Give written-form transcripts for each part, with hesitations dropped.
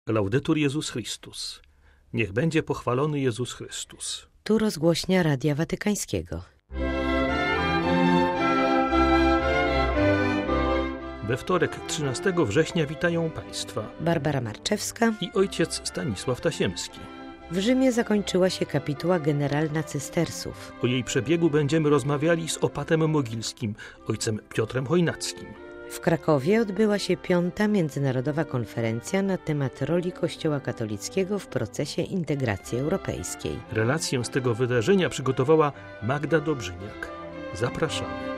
Laudetur Jezus Chrystus. Niech będzie pochwalony Jezus Chrystus. Tu rozgłośnia Radia Watykańskiego. We wtorek 13 września witają Państwa Barbara Marczewska i ojciec Stanisław Tasiemski. W Rzymie zakończyła się kapituła generalna Cystersów. O jej przebiegu będziemy rozmawiali z opatem mogilskim, ojcem Piotrem Chojnackim. W Krakowie odbyła się 5. międzynarodowa konferencja na temat roli Kościoła katolickiego w procesie integracji europejskiej. Relację z tego wydarzenia przygotowała Magda Dobrzyniak. Zapraszamy.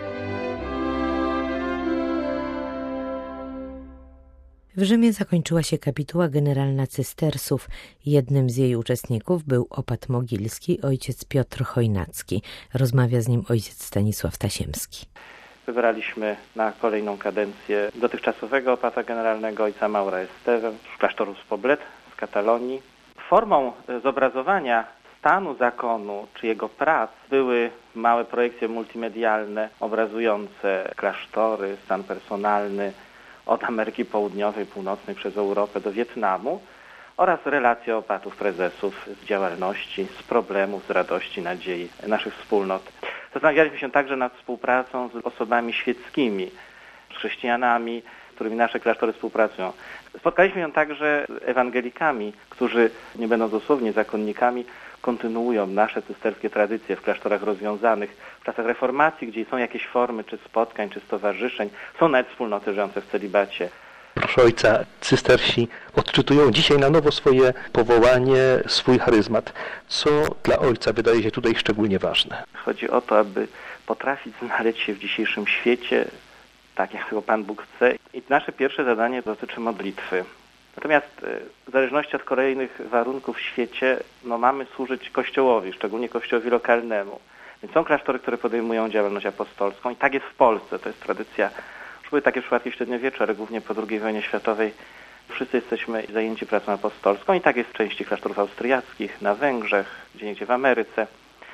W Rzymie zakończyła się kapituła generalna Cystersów. Jednym z jej uczestników był opat mogilski, ojciec Piotr Chojnacki. Rozmawia z nim ojciec Stanisław Tasiemski. Wybraliśmy na kolejną kadencję dotychczasowego opata generalnego ojca Maura Esteve z klasztoru z Poblet, z Katalonii. Formą zobrazowania stanu zakonu czy jego prac były małe projekcje multimedialne obrazujące klasztory, stan personalny od Ameryki Południowej, Północnej przez Europę do Wietnamu oraz relacje opatów prezesów z działalności, z problemów, z radości, nadziei naszych wspólnot. Zastanawialiśmy się także nad współpracą z osobami świeckimi, z chrześcijanami, z którymi nasze klasztory współpracują. Spotkaliśmy się także z ewangelikami, którzy, nie będąc dosłownie zakonnikami, kontynuują nasze cysterskie tradycje w klasztorach rozwiązanych. W czasach reformacji, gdzie są jakieś formy czy spotkań, czy stowarzyszeń, są nawet wspólnoty żyjące w celibacie. Proszę ojca, cystersi odczytują dzisiaj na nowo swoje powołanie, swój charyzmat. Co dla ojca wydaje się tutaj szczególnie ważne? Chodzi o to, aby potrafić znaleźć się w dzisiejszym świecie, tak jak tego Pan Bóg chce. I nasze pierwsze zadanie dotyczy modlitwy. Natomiast w zależności od kolejnych warunków w świecie, mamy służyć Kościołowi, szczególnie Kościołowi lokalnemu. Więc są klasztory, które podejmują działalność apostolską i tak jest w Polsce. To jest tradycja. Już były takie przypadki w średniowieczu, ale głównie po II wojnie światowej. Wszyscy jesteśmy zajęci pracą apostolską i tak jest w części klasztorów austriackich, na Węgrzech, gdzieniegdzie w Ameryce.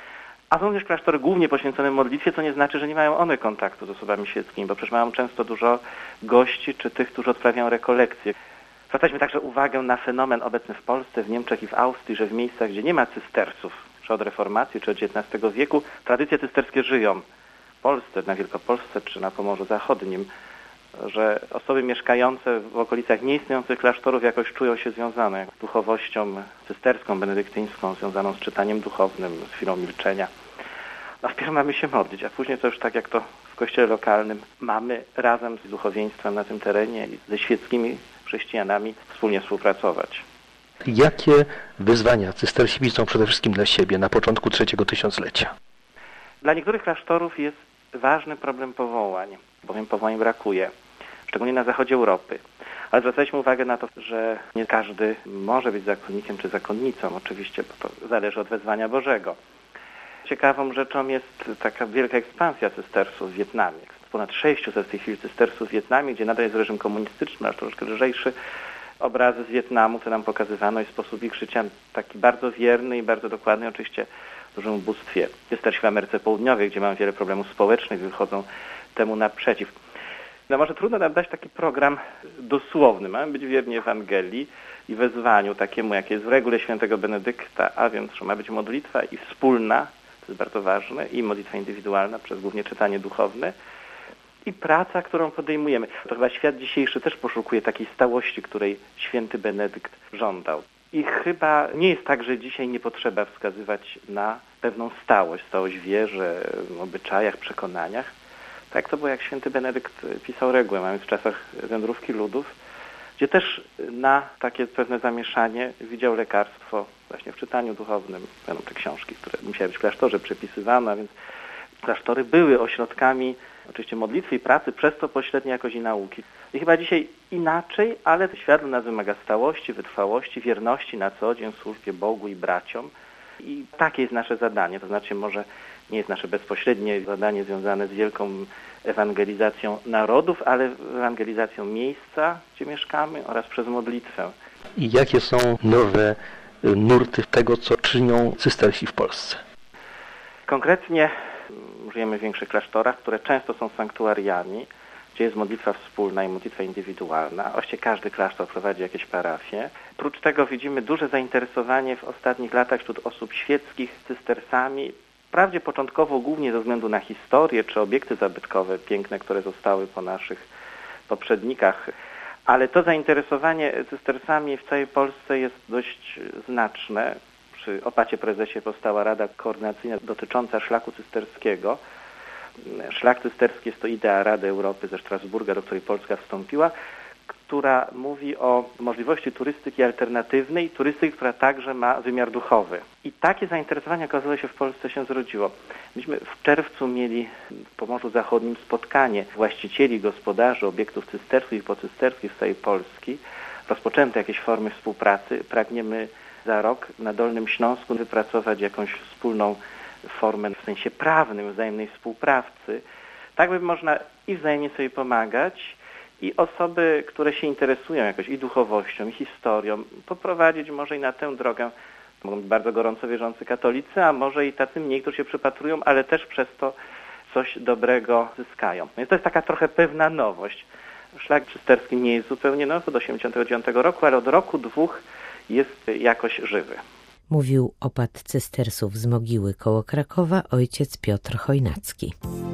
A są też klasztory głównie poświęcone modlitwie, co nie znaczy, że nie mają one kontaktu z osobami świeckimi, bo przecież mają często dużo gości czy tych, którzy odprawiają rekolekcje. Zwracaliśmy także uwagę na fenomen obecny w Polsce, w Niemczech i w Austrii, że w miejscach, gdzie nie ma cystersów, czy od reformacji, czy od XIX wieku, tradycje cysterskie żyją. W Polsce, na Wielkopolsce, czy na Pomorzu Zachodnim, że osoby mieszkające w okolicach nieistniejących klasztorów jakoś czują się związane z duchowością cysterską, benedyktyńską, związaną z czytaniem duchownym, z chwilą milczenia. Wpierw mamy się modlić, a później to już tak jak to w kościele lokalnym mamy razem z duchowieństwem na tym terenie i ze świeckimi chrześcijanami wspólnie współpracować. Jakie wyzwania cystersi widzą przede wszystkim dla siebie na początku trzeciego tysiąclecia? Dla niektórych klasztorów jest ważny problem powołań, bowiem powołań brakuje, szczególnie na zachodzie Europy. Ale zwracaliśmy uwagę na to, że nie każdy może być zakonnikiem czy zakonnicą, oczywiście, bo to zależy od wezwania Bożego. Ciekawą rzeczą jest taka wielka ekspansja cystersów w Wietnamie. Ponad 600 w tej chwili cystersów w Wietnamie, gdzie nadal jest reżim komunistyczny, aż troszkę lżejszy. Obrazy z Wietnamu, co nam pokazywano, i sposób ich życia taki bardzo wierny i bardzo dokładny, oczywiście w dużym ubóstwie. Cystersi w Ameryce Południowej, gdzie mamy wiele problemów społecznych, wychodzą temu naprzeciw. Może trudno nam dać taki program dosłowny. Mamy być wierni Ewangelii i wezwaniu takiemu, jakie jest w regule świętego Benedykta, a więc, że ma być modlitwa i wspólna, to jest bardzo ważne, i modlitwa indywidualna przez głównie czytanie duchowne, i praca, którą podejmujemy. To chyba świat dzisiejszy też poszukuje takiej stałości, której święty Benedykt żądał. I chyba nie jest tak, że dzisiaj nie potrzeba wskazywać na pewną stałość w wierze, obyczajach, przekonaniach. Tak to było, jak święty Benedykt pisał regułę, mając w czasach wędrówki ludów, gdzie też na takie pewne zamieszanie widział lekarstwo właśnie w czytaniu duchownym. Będą te książki, które musiały być w klasztorze przepisywane, a więc klasztory były ośrodkami oczywiście modlitwy i pracy, przez to pośrednio jakoś i nauki. I chyba dzisiaj inaczej, ale świat nas wymaga stałości, wytrwałości, wierności na co dzień w służbie Bogu i braciom. I takie jest nasze zadanie, to znaczy może nie jest nasze bezpośrednie zadanie związane z wielką ewangelizacją narodów, ale ewangelizacją miejsca, gdzie mieszkamy, oraz przez modlitwę. I jakie są nowe nurty tego, co czynią cystersi w Polsce? Konkretnie żyjemy w większych klasztorach, które często są sanktuariami, gdzie jest modlitwa wspólna i modlitwa indywidualna. Właściwie każdy klasztor prowadzi jakieś parafie. Prócz tego widzimy duże zainteresowanie w ostatnich latach wśród osób świeckich cystersami. Wprawdzie początkowo głównie ze względu na historię czy obiekty zabytkowe piękne, które zostały po naszych poprzednikach, ale to zainteresowanie cystersami w całej Polsce jest dość znaczne. Przy opacie prezesie powstała Rada Koordynacyjna dotycząca szlaku cysterskiego. Szlak cysterski jest to idea Rady Europy ze Strasburga, do której Polska wstąpiła, która mówi o możliwości turystyki alternatywnej, turystyki, która także ma wymiar duchowy. I takie zainteresowanie okazuje się w Polsce się zrodziło. Myśmy w czerwcu mieli w Pomorzu Zachodnim spotkanie właścicieli, gospodarzy obiektów cysterskich i pocysterskich z całej Polski. Rozpoczęto jakieś formy współpracy. Pragniemy za rok na Dolnym Śląsku wypracować jakąś wspólną formę w sensie prawnym, wzajemnej współpracy. Tak by można i wzajemnie sobie pomagać, i osoby, które się interesują jakoś i duchowością, i historią, poprowadzić może i na tę drogę. Mogą być bardzo gorąco wierzący katolicy, a może i tacy mniej, którzy się przypatrują, ale też przez to coś dobrego zyskają. Więc to jest taka trochę pewna nowość. Szlak cysterski nie jest zupełnie nowy, od 1989 roku, ale od roku, dwóch jest jakoś żywy. Mówił opat cystersów z Mogiły koło Krakowa ojciec Piotr Chojnacki.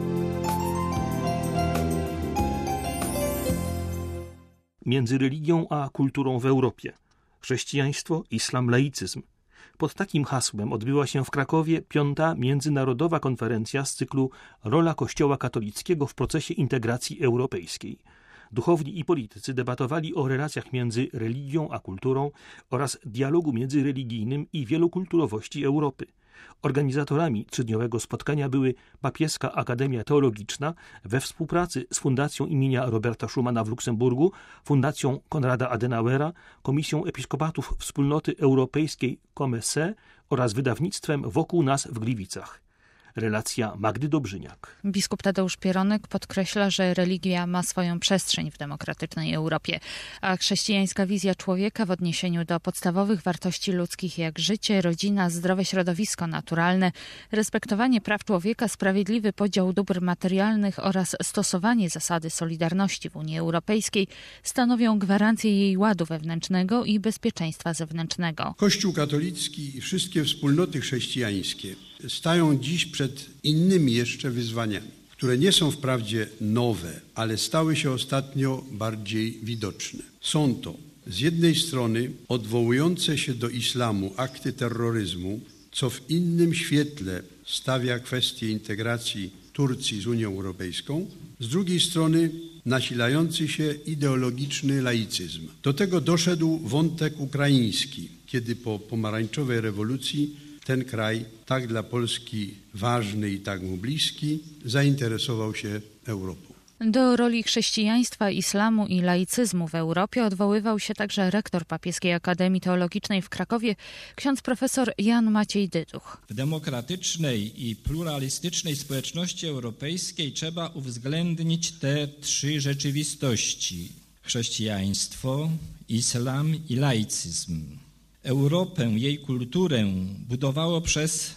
Między religią a kulturą w Europie. Chrześcijaństwo, islam, laicyzm. Pod takim hasłem odbyła się w Krakowie 5. Międzynarodowa Konferencja z cyklu Rola Kościoła katolickiego w procesie integracji europejskiej. Duchowni i politycy debatowali o relacjach między religią a kulturą oraz dialogu międzyreligijnym i wielokulturowości Europy. Organizatorami trzydniowego spotkania były Papieska Akademia Teologiczna we współpracy z Fundacją imienia Roberta Schumana w Luksemburgu, Fundacją Konrada Adenauera, Komisją Episkopatów Wspólnoty Europejskiej COMECE oraz wydawnictwem Wokół nas w Gliwicach. Relacja Magdy Dobrzyniak. Biskup Tadeusz Pieronek podkreśla, że religia ma swoją przestrzeń w demokratycznej Europie, a chrześcijańska wizja człowieka w odniesieniu do podstawowych wartości ludzkich jak życie, rodzina, zdrowe środowisko naturalne, respektowanie praw człowieka, sprawiedliwy podział dóbr materialnych oraz stosowanie zasady solidarności w Unii Europejskiej stanowią gwarancję jej ładu wewnętrznego i bezpieczeństwa zewnętrznego. Kościół katolicki i wszystkie wspólnoty chrześcijańskie stają dziś przed innymi jeszcze wyzwaniami, które nie są wprawdzie nowe, ale stały się ostatnio bardziej widoczne. Są to z jednej strony odwołujące się do islamu akty terroryzmu, co w innym świetle stawia kwestię integracji Turcji z Unią Europejską, z drugiej strony nasilający się ideologiczny laicyzm. Do tego doszedł wątek ukraiński, kiedy po pomarańczowej rewolucji ten kraj, tak dla Polski ważny i tak mu bliski, zainteresował się Europą. Do roli chrześcijaństwa, islamu i laicyzmu w Europie odwoływał się także rektor Papieskiej Akademii Teologicznej w Krakowie, ksiądz profesor Jan Maciej Dyduch. W demokratycznej i pluralistycznej społeczności europejskiej trzeba uwzględnić te trzy rzeczywistości: chrześcijaństwo, islam i laicyzm. Europę, jej kulturę budowało przez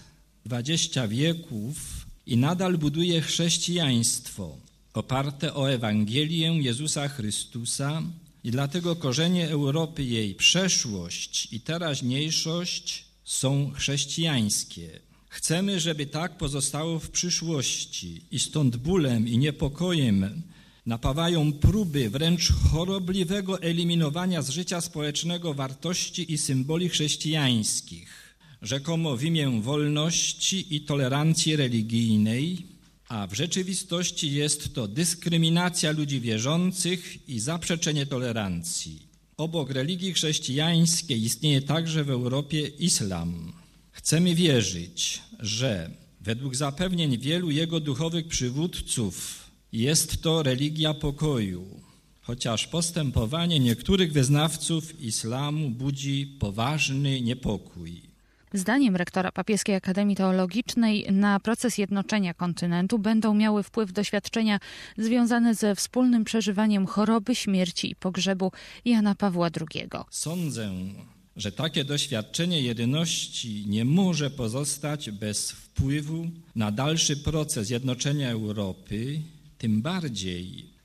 20 wieków i nadal buduje chrześcijaństwo oparte o Ewangelię Jezusa Chrystusa i dlatego korzenie Europy, jej przeszłość i teraźniejszość są chrześcijańskie. Chcemy, żeby tak pozostało w przyszłości i stąd bólem i niepokojem napawają próby wręcz chorobliwego eliminowania z życia społecznego wartości i symboli chrześcijańskich, rzekomo w imię wolności i tolerancji religijnej, a w rzeczywistości jest to dyskryminacja ludzi wierzących i zaprzeczenie tolerancji. Obok religii chrześcijańskiej istnieje także w Europie islam. Chcemy wierzyć, że według zapewnień wielu jego duchowych przywódców jest to religia pokoju, chociaż postępowanie niektórych wyznawców islamu budzi poważny niepokój. Zdaniem rektora Papieskiej Akademii Teologicznej na proces jednoczenia kontynentu będą miały wpływ doświadczenia związane ze wspólnym przeżywaniem choroby, śmierci i pogrzebu Jana Pawła II. Sądzę, że takie doświadczenie jedyności nie może pozostać bez wpływu na dalszy proces jednoczenia Europy, tym bardziej,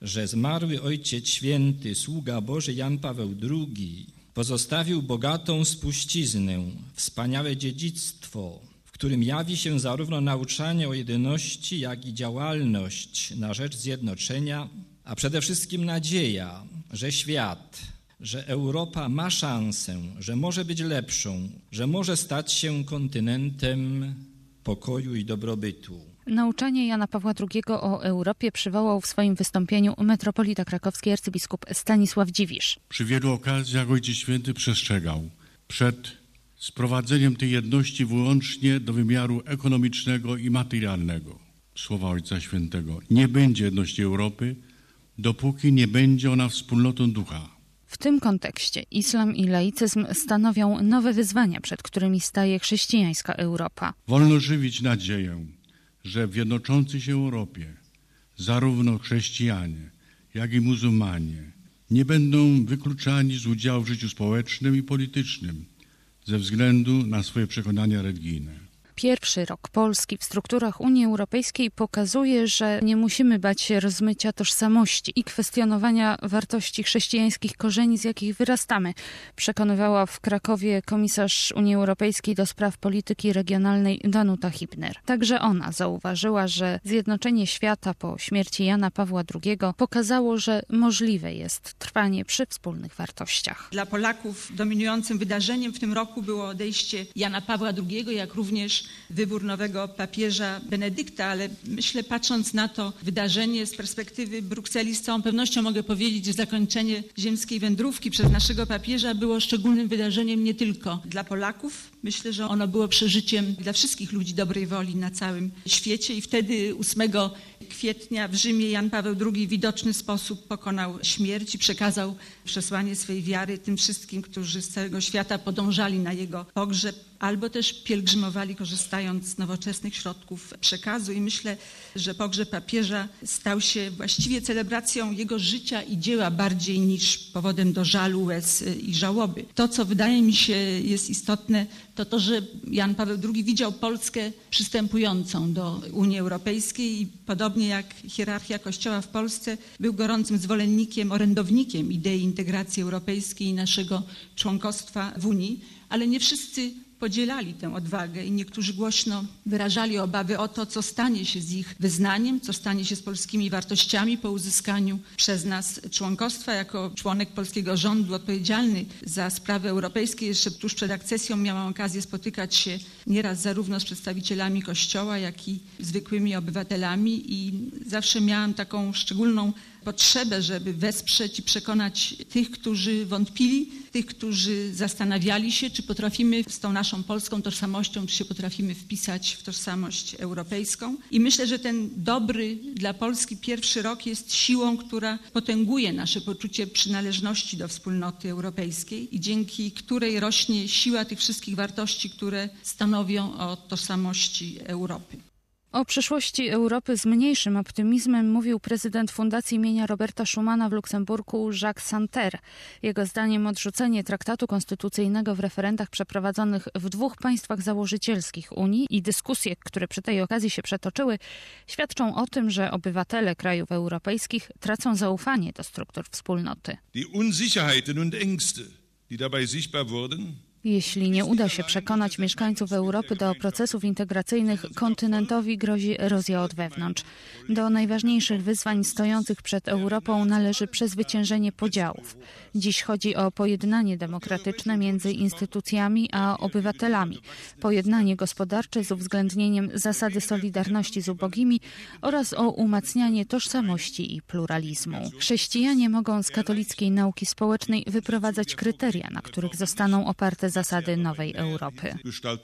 że zmarły Ojciec Święty, sługa Boży Jan Paweł II pozostawił bogatą spuściznę, wspaniałe dziedzictwo, w którym jawi się zarówno nauczanie o jedyności, jak i działalność na rzecz zjednoczenia, a przede wszystkim nadzieja, że świat, że Europa ma szansę, że może być lepszą, że może stać się kontynentem pokoju i dobrobytu. Nauczanie Jana Pawła II o Europie przywołał w swoim wystąpieniu metropolita krakowski arcybiskup Stanisław Dziwisz. Przy wielu okazjach Ojciec Święty przestrzegał przed sprowadzeniem tej jedności wyłącznie do wymiaru ekonomicznego i materialnego. Słowa Ojca Świętego. Nie będzie jedności Europy, dopóki nie będzie ona wspólnotą ducha. W tym kontekście islam i laicyzm stanowią nowe wyzwania, przed którymi staje chrześcijańska Europa. Wolno żywić nadzieję, że w jednoczącej się Europie zarówno chrześcijanie, jak i muzułmanie nie będą wykluczani z udziału w życiu społecznym i politycznym ze względu na swoje przekonania religijne. Pierwszy rok Polski w strukturach Unii Europejskiej pokazuje, że nie musimy bać się rozmycia tożsamości i kwestionowania wartości chrześcijańskich korzeni, z jakich wyrastamy, przekonywała w Krakowie komisarz Unii Europejskiej do spraw polityki regionalnej Danuta Hübner. Także ona zauważyła, że zjednoczenie świata po śmierci Jana Pawła II pokazało, że możliwe jest trwanie przy wspólnych wartościach. Dla Polaków dominującym wydarzeniem w tym roku było odejście Jana Pawła II, jak również wybór nowego papieża Benedykta, ale myślę, patrząc na to wydarzenie z perspektywy Brukseli, z całą pewnością mogę powiedzieć, że zakończenie ziemskiej wędrówki przez naszego papieża było szczególnym wydarzeniem nie tylko dla Polaków. Myślę, że ono było przeżyciem dla wszystkich ludzi dobrej woli na całym świecie i wtedy 8 kwietnia w Rzymie Jan Paweł II w widoczny sposób pokonał śmierć i przekazał przesłanie swej wiary tym wszystkim, którzy z całego świata podążali na jego pogrzeb albo też pielgrzymowali, korzystając z nowoczesnych środków przekazu. I myślę, że pogrzeb papieża stał się właściwie celebracją jego życia i dzieła bardziej niż powodem do żalu, łez i żałoby. To, co wydaje mi się jest istotne, to to, że Jan Paweł II widział Polskę przystępującą do Unii Europejskiej i podobnie jak hierarchia Kościoła w Polsce był gorącym zwolennikiem, orędownikiem idei integracji europejskiej i naszego członkostwa w Unii, ale nie wszyscy podzielali tę odwagę i niektórzy głośno wyrażali obawy o to, co stanie się z ich wyznaniem, co stanie się z polskimi wartościami po uzyskaniu przez nas członkostwa. Jako członek polskiego rządu odpowiedzialny za sprawy europejskie jeszcze tuż przed akcesją miałam okazję spotykać się nieraz zarówno z przedstawicielami Kościoła, jak i zwykłymi obywatelami i zawsze miałam taką szczególną potrzebę, żeby wesprzeć i przekonać tych, którzy wątpili, tych, którzy zastanawiali się, czy potrafimy z tą naszą polską tożsamością, czy się potrafimy wpisać w tożsamość europejską. I myślę, że ten dobry dla Polski pierwszy rok jest siłą, która potęguje nasze poczucie przynależności do wspólnoty europejskiej i dzięki której rośnie siła tych wszystkich wartości, które stanowią o tożsamości Europy. O przyszłości Europy z mniejszym optymizmem mówił prezydent Fundacji imienia Roberta Schumana w Luksemburgu Jacques Santer. Jego zdaniem odrzucenie traktatu konstytucyjnego w referendach przeprowadzonych w 2 państwach założycielskich Unii i dyskusje, które przy tej okazji się przetoczyły, świadczą o tym, że obywatele krajów europejskich tracą zaufanie do struktur wspólnoty. Die Unsicherheiten und Ängste, die dabei sichtbar wurden, jeśli nie uda się przekonać mieszkańców Europy do procesów integracyjnych, kontynentowi grozi erozja od wewnątrz. Do najważniejszych wyzwań stojących przed Europą należy przezwyciężenie podziałów. Dziś chodzi o pojednanie demokratyczne między instytucjami a obywatelami, pojednanie gospodarcze z uwzględnieniem zasady solidarności z ubogimi oraz o umacnianie tożsamości i pluralizmu. Chrześcijanie mogą z katolickiej nauki społecznej wyprowadzać kryteria, na których zostaną oparte zasady nowej Europy.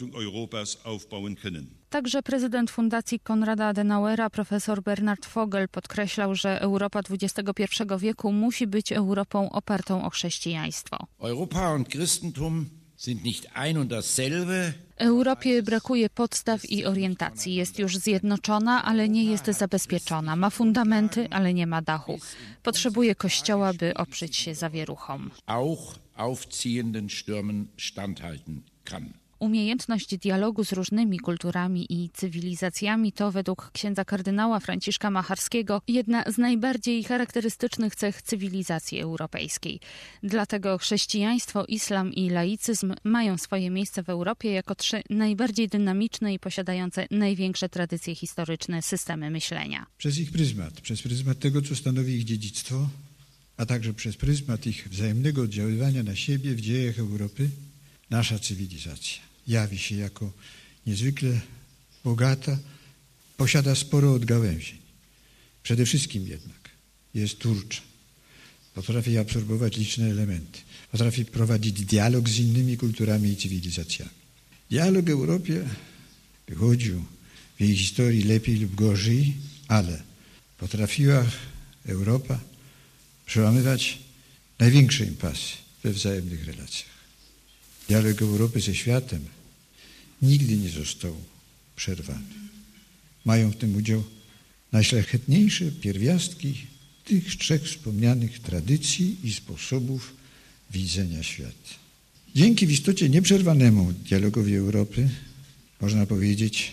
Także prezydent Fundacji Konrada Adenauera, profesor Bernard Vogel, podkreślał, że Europa XXI wieku musi być Europą opartą o chrześcijaństwo. Europa und Christentum sind nicht ein und dasselbe. Europie brakuje podstaw i orientacji. Jest już zjednoczona, ale nie jest zabezpieczona. Ma fundamenty, ale nie ma dachu. Potrzebuje Kościoła, by oprzeć się zawieruchom. Auch aufziehenden Stürmen standhalten kann. Umiejętność dialogu z różnymi kulturami i cywilizacjami to według księdza kardynała Franciszka Macharskiego jedna z najbardziej charakterystycznych cech cywilizacji europejskiej. Dlatego chrześcijaństwo, islam i laicyzm mają swoje miejsce w Europie jako 3 najbardziej dynamiczne i posiadające największe tradycje historyczne systemy myślenia. Przez ich pryzmat, przez pryzmat tego, co stanowi ich dziedzictwo, a także przez pryzmat ich wzajemnego oddziaływania na siebie w dziejach Europy, nasza cywilizacja jawi się jako niezwykle bogata, posiada sporo odgałęzień. Przede wszystkim jednak jest twórcza, potrafi absorbować liczne elementy, potrafi prowadzić dialog z innymi kulturami i cywilizacjami. Dialog w Europie wychodził w jej historii lepiej lub gorzej, ale potrafiła Europa przełamywać największe impasy we wzajemnych relacjach. Dialog Europy ze światem nigdy nie został przerwany. Mają w tym udział najszlachetniejsze pierwiastki tych 3 wspomnianych tradycji i sposobów widzenia świata. Dzięki w istocie nieprzerwanemu dialogowi Europy można powiedzieć,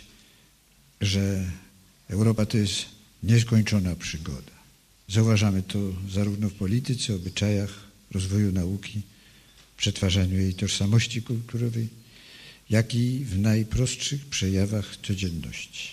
że Europa to jest nieskończona przygoda. Zauważamy to zarówno w polityce, obyczajach, rozwoju nauki, przetwarzaniu jej tożsamości kulturowej, jak i w najprostszych przejawach codzienności.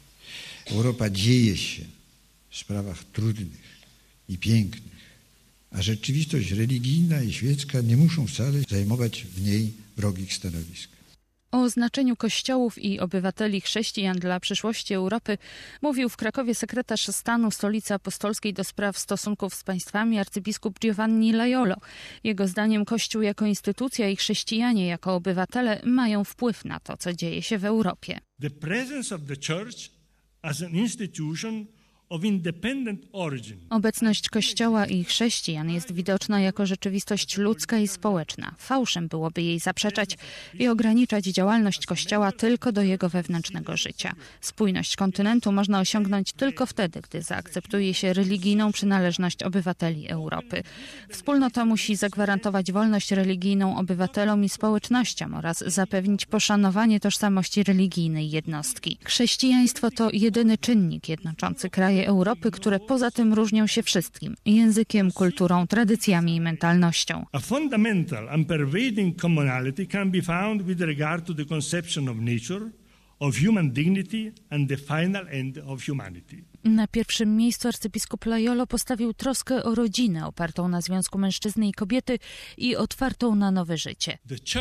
Europa dzieje się w sprawach trudnych i pięknych, a rzeczywistość religijna i świecka nie muszą wcale zajmować w niej wrogich stanowisk. O znaczeniu kościołów i obywateli chrześcijan dla przyszłości Europy mówił w Krakowie sekretarz stanu Stolicy Apostolskiej do spraw stosunków z państwami arcybiskup Giovanni Laiolo. Jego zdaniem Kościół jako instytucja i chrześcijanie jako obywatele mają wpływ na to, co dzieje się w Europie. The presence of the church as an institution of independent origin. Obecność Kościoła i chrześcijan jest widoczna jako rzeczywistość ludzka i społeczna. Fałszem byłoby jej zaprzeczać i ograniczać działalność Kościoła tylko do jego wewnętrznego życia. Spójność kontynentu można osiągnąć tylko wtedy, gdy zaakceptuje się religijną przynależność obywateli Europy. Wspólnota musi zagwarantować wolność religijną obywatelom i społecznościom oraz zapewnić poszanowanie tożsamości religijnej jednostki. Chrześcijaństwo to jedyny czynnik jednoczący kraje Europy, które poza tym różnią się wszystkim: językiem, kulturą, tradycjami i mentalnością. A fundamental and pervading commonality can be found with regard to the conception of nature, of human dignity and the final end of humanity. Na pierwszym miejscu arcybiskup Laiolo postawił troskę o rodzinę opartą na związku mężczyzny i kobiety i otwartą na nowe życie.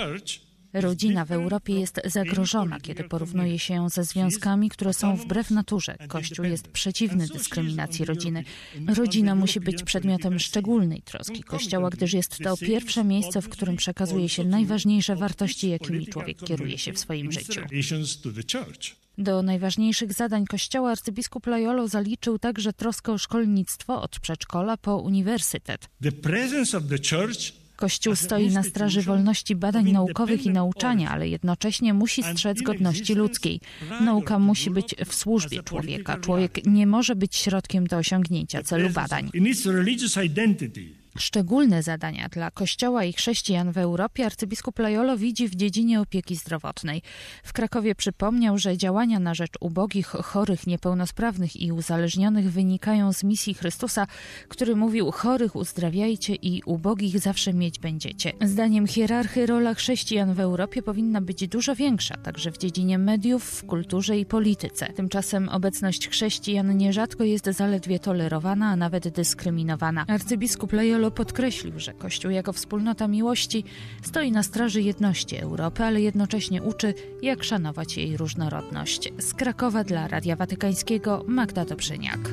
Rodzina w Europie jest zagrożona, kiedy porównuje się ją ze związkami, które są wbrew naturze. Kościół jest przeciwny dyskryminacji rodziny. Rodzina musi być przedmiotem szczególnej troski Kościoła, gdyż jest to pierwsze miejsce, w którym przekazuje się najważniejsze wartości, jakimi człowiek kieruje się w swoim życiu. Do najważniejszych zadań Kościoła arcybiskup Laiolo zaliczył także troskę o szkolnictwo od przedszkola po uniwersytet. Kościół stoi na straży wolności badań naukowych i nauczania, ale jednocześnie musi strzec godności ludzkiej. Nauka musi być w służbie człowieka. Człowiek nie może być środkiem do osiągnięcia celu badań. Szczególne zadania dla Kościoła i chrześcijan w Europie arcybiskup Laiolo widzi w dziedzinie opieki zdrowotnej. W Krakowie przypomniał, że działania na rzecz ubogich, chorych, niepełnosprawnych i uzależnionych wynikają z misji Chrystusa, który mówił: chorych uzdrawiajcie i ubogich zawsze mieć będziecie. Zdaniem hierarchy rola chrześcijan w Europie powinna być dużo większa, także w dziedzinie mediów, w kulturze i polityce. Tymczasem obecność chrześcijan nierzadko jest zaledwie tolerowana, a nawet dyskryminowana. Arcybiskup Laiolo podkreślił, że Kościół jako wspólnota miłości stoi na straży jedności Europy, ale jednocześnie uczy, jak szanować jej różnorodność. Z Krakowa dla Radia Watykańskiego Magda Dobrzyniak.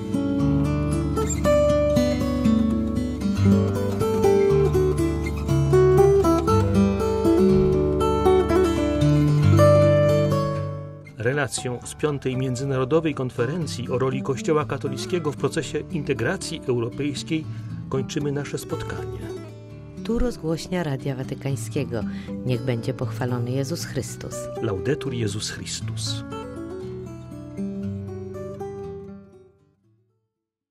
Relacją z 5. Międzynarodowej Konferencji o roli Kościoła katolickiego w procesie integracji europejskiej kończymy nasze spotkanie. Tu rozgłośnia Radia Watykańskiego. Niech będzie pochwalony Jezus Chrystus. Laudetur Jezus Chrystus.